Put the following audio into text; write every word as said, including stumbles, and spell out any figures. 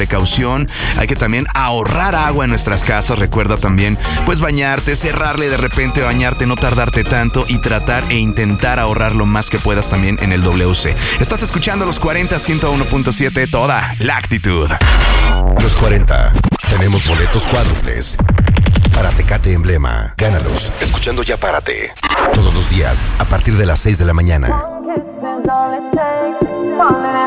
precaución, hay que también ahorrar agua en nuestras casas. Recuerda también, pues bañarte, cerrarle de repente, bañarte, no tardarte tanto y tratar e intentar ahorrar lo más que puedas también en el W C. Estás escuchando Los cuarenta, ciento uno punto siete, toda la actitud. Los cuarenta, tenemos boletos cuádruples para Tecate Emblema. Gánalos escuchando Ya Párate. Todos los días a partir de las seis de la mañana.